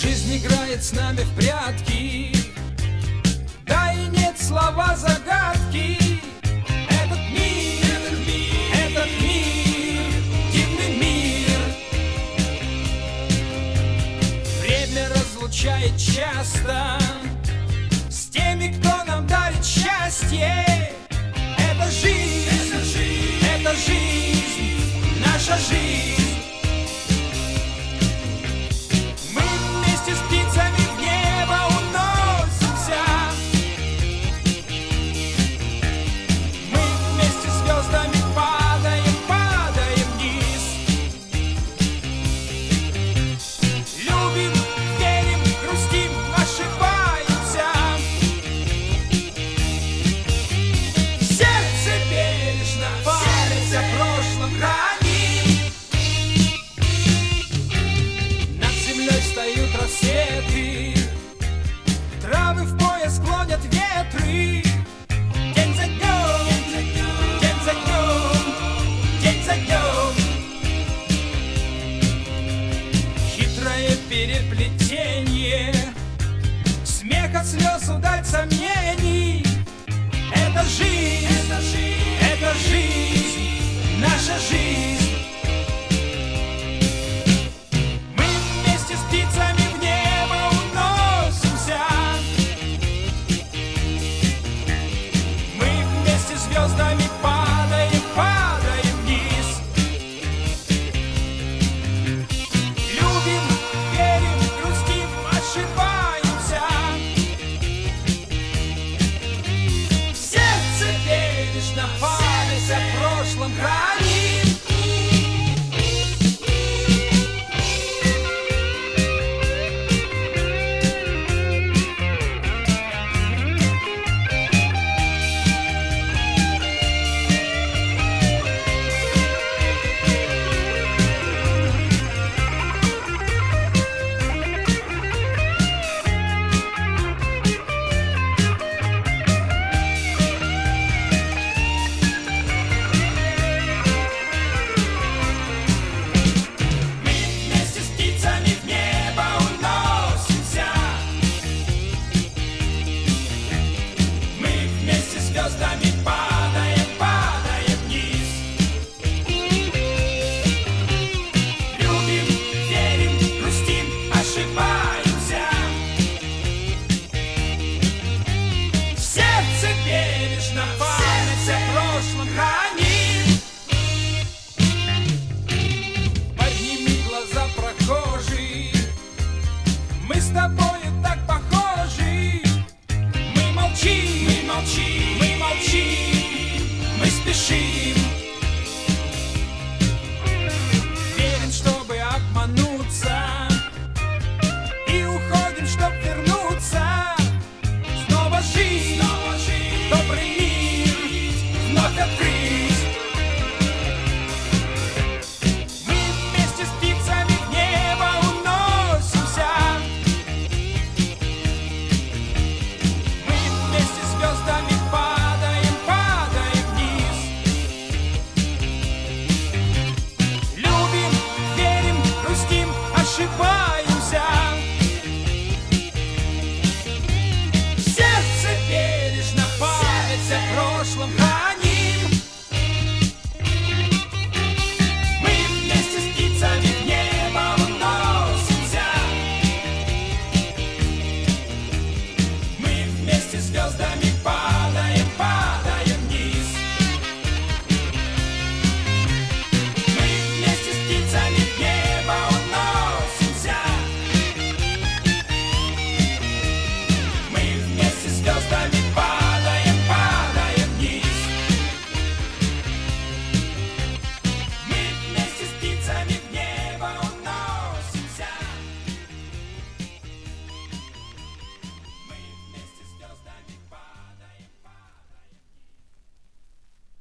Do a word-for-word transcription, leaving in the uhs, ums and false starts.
Жизнь играет с нами в прятки, да и нет слова загадки. Этот мир, этот мир, этот мир, дивный мир. Время разлучает часто с теми, кто нам дарит счастье. Это жизнь, это жизнь, это жизнь, наша жизнь. Встают рассветы, травы в пояс клонят ветры. День за днем, день за днем, день за днем. Хитрое переплетение, смех от слез, удаль сомнений. Это жизнь, это жизнь, это жизнь, наша жизнь. Звездами падаем, падаем вниз. Любим, верим, грустим, ошибаемся. В сердце бережно память о прошлом храним. Звездами падаем, падаем вниз. Любим, верим, грустим, ошибаемся. В сердце бережно память о прошлом храним. Подними глаза, прохожий, мы с тобой